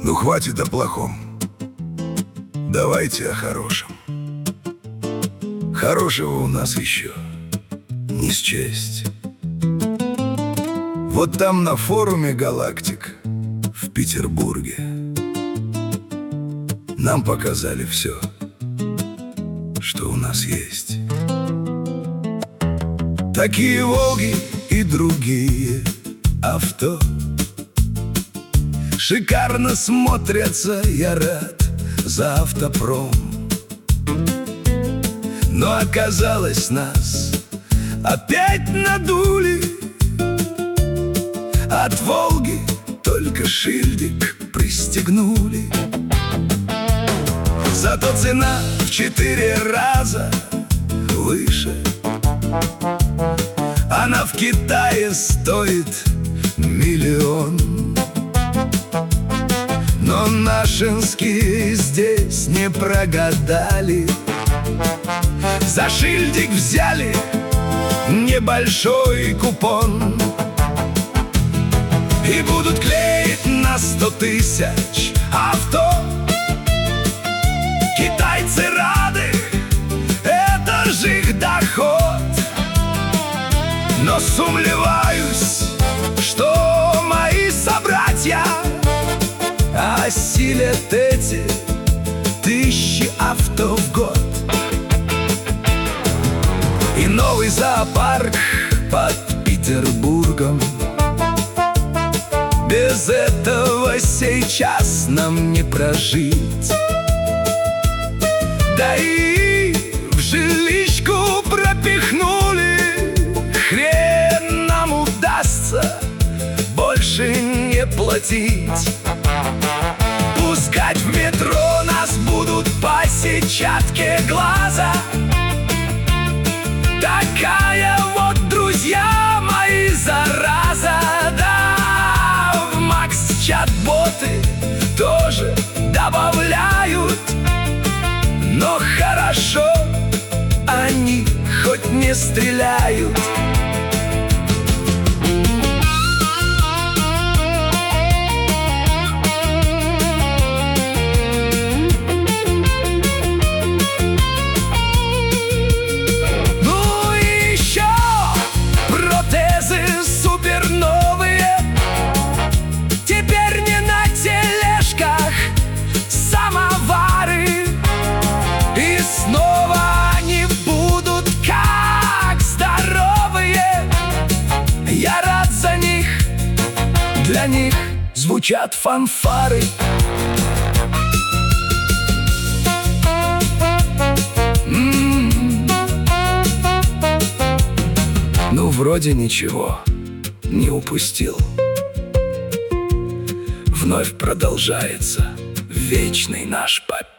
Ну хватит о плохом. Давайте о хорошем. Хорошего у нас еще не счесть. Вот там на форуме галактик в Петербурге нам показали все, что у нас есть. Такие Волги и другие авто шикарно смотрятся, я рад за автопром. Но оказалось, нас опять надули. От Волги только шильдик пристегнули. Зато цена в 4 раза выше. Она в Китае стоит 1 миллион. Но нашинские здесь не прогадали. За шильдик взяли небольшой купон. И будут клеить на 100 тысяч авто. Китайцы рады, это же их доход. Но сомневаюсь, что мои собратья осилят эти 1000 авто в год. И новый зоопарк под Петербургом. Без этого сейчас нам не прожить. Да и в жилищку пропихнули. Хрен нам удастся больше не платить. Пускать в метро нас будут по сетчатке глаза. Такая вот, друзья мои, зараза. Да, в Макс-чат-боты тоже добавляют. Но хорошо, они хоть не стреляют. Для них звучат фанфары. Ну, вроде ничего не упустил. Вновь продолжается вечный наш побег.